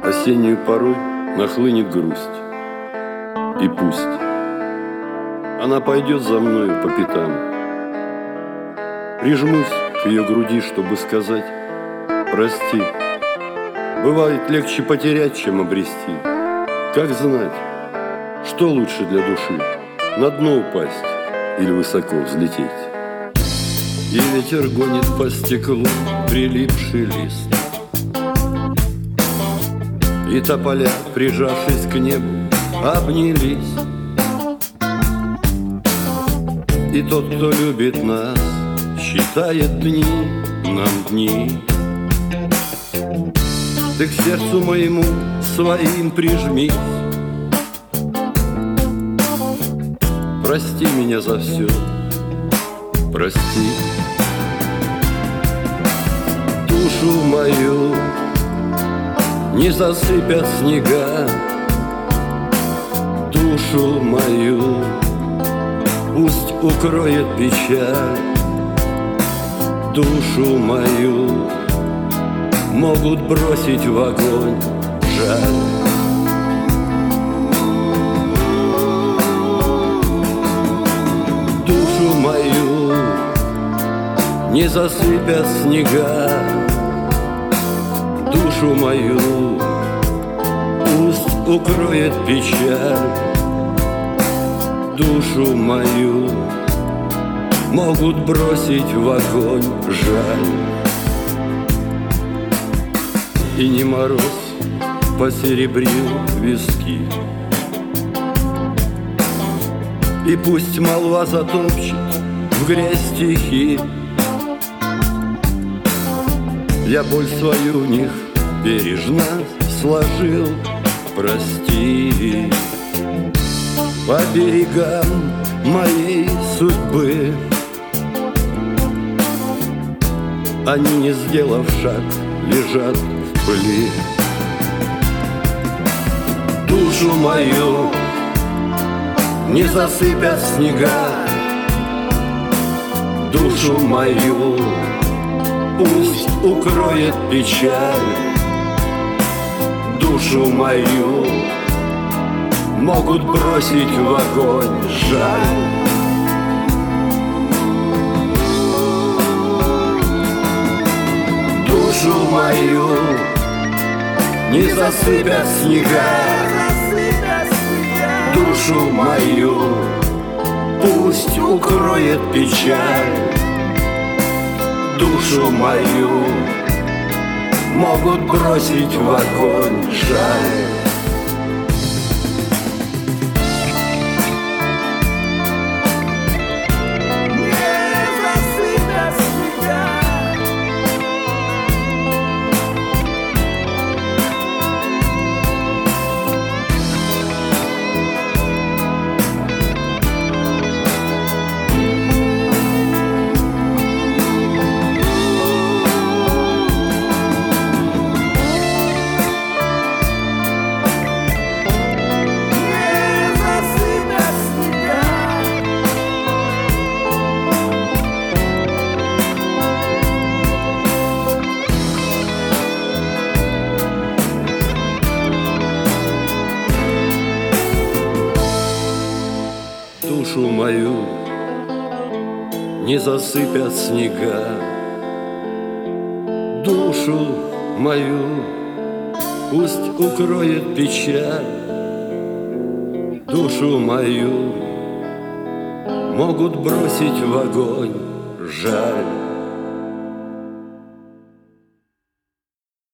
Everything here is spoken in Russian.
Осеннюю порой нахлынет грусть, и пусть она пойдет за мною по пятам. Прижмусь к ее груди, чтобы сказать «Прости». Бывает легче потерять, чем обрести. Как знать, что лучше для души, на дно упасть или высоко взлететь? И ветер гонит по стеклу прилипший лист, и тополя, прижавшись к небу, обнялись. И тот, кто любит нас, считает дни, нам дни. Ты к сердцу моему своим прижмись. Прости меня за все, прости. Душу мою не засыпят снега, душу мою пусть укроет печаль. Душу мою могут бросить в огонь, жаль. Душу мою не засыпят снега, душу мою пусть укроет печаль. Душу мою могут бросить в огонь, жаль. И не мороз посеребрил виски, и пусть молва затопчет в грязь стихи. Я боль свою в них бережно сложил, прости. По берегам моей судьбы они, не сделав шаг, лежат в пыли. Душу мою не засыпят снега, душу мою пусть укроет печаль. Душу мою могут бросить в огонь, жаль. Душу мою не засыпят снега, душу мою пусть укроет печаль. Душу мою могут бросить в огонь, жаль. Душу мою не засыпят снега, душу мою пусть укроет печаль. Душу мою могут бросить в огонь, жаль.